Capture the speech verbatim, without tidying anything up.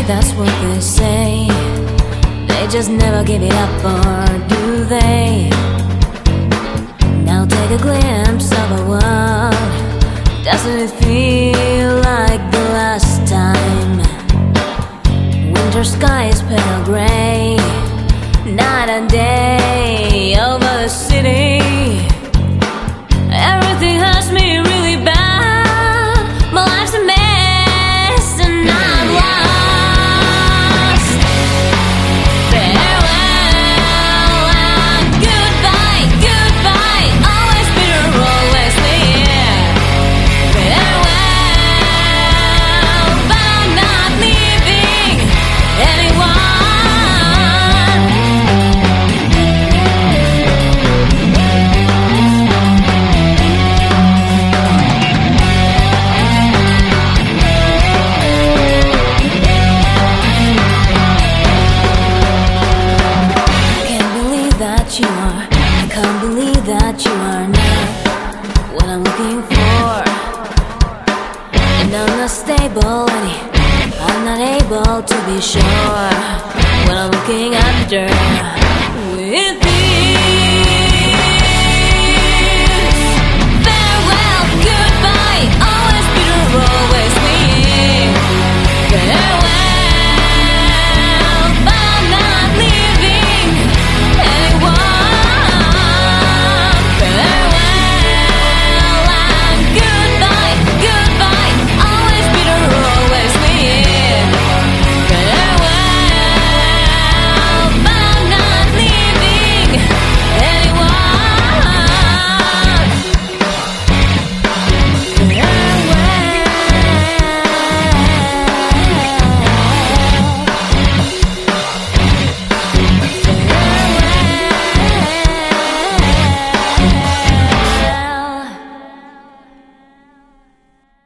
that's what they say. They just never give it up, or do they? Now take a glimpse of a world. Doesn't it feel like the last time? Winter skies pale gray, night and day over the city. Everything hurts me really bad. My life's a mess and I'm lost. Farewell and goodbye, goodbye. Always bitter, always near. Farewell, but I'm not leaving anyone. You are, I can't believe that you are not what I'm looking for. And I'm not stable, and I'm not able to be sure what I'm looking after. With